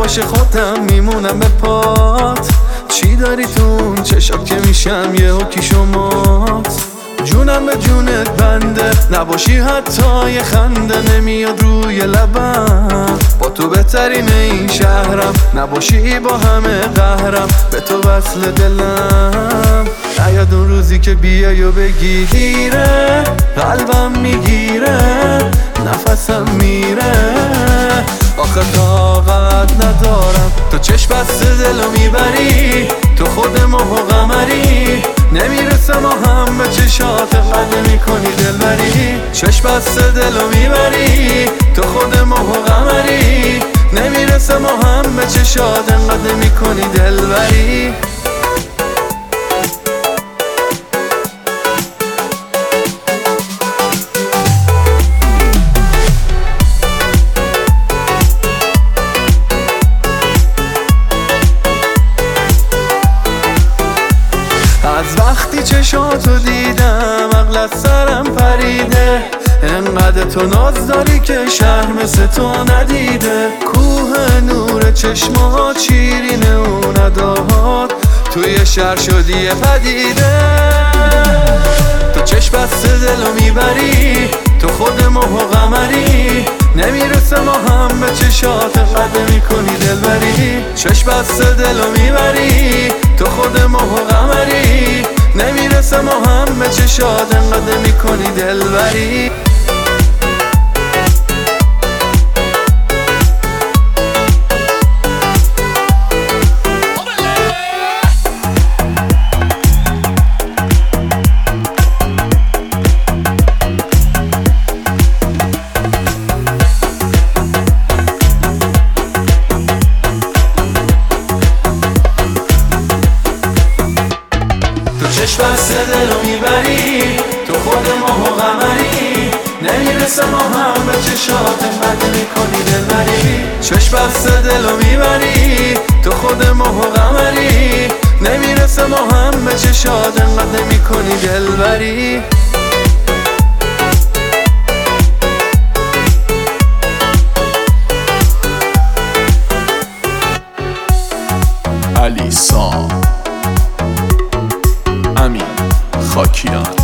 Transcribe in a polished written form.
باشه خودم میمونم به پات. چی داری تو اون چشات که میشم یه حکی شمات؟ جونم به جونت بنده، نباشی حتی یه خنده نمیاد روی لبم. با تو بهترین این شهرم، نباشی با همه قهرم، به تو وصل دلم. نیاد اون روزی که بیای و بگی دیره، قلبم میگیره، نفسم میره. آخه طاقت ندارم، تو چشم بسته دلو میبری، تو خود ماه و قمری. نمیرسم و هم به چشات قد میکنی دلبری. چشم بسته دلو میبری، تو خود ماه و قمری. نمیرسم و هم به چشات قد میکنی دلبری. از وقتی چشاتو دیدم عقل از سرم پریده. انقدر تو ناز داری که شهر مثل تو ندیده. کوه نور چشمات، شیرین اون اداهات، توی شهر شدی پدیده. تو چشم بسته دلو میبری، تو خود ماه و قمری. نمیرسه ما هم به چشات قد میکنی دلبری. چشم بسته دلو میبری، تو خود ماه و قمری. نمیرسه ما هم به چشات انقدر میکنی دلبری. چشم بسته دلو میبری، تو خود ماه و قمری. نمیرسه ما هم به چشات قد میکنی دلبری. چشم بسته دلو میبری، تو خود ماه و قمری. نمیرسه ما هم به چشات قد میکنی دلبری. علی سام، امین خاکیان.